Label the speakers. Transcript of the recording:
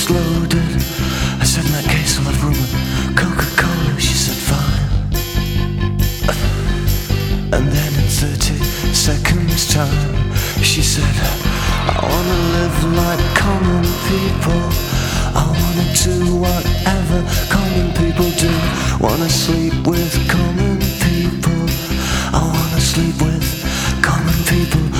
Speaker 1: exploded. I said, in that case I'll have rum and Coca-Cola. She said, fine. And then in 30 seconds time, she said, I wanna live like common people. I wanna do whatever common people do. Wanna sleep with common people. I wanna sleep with common people.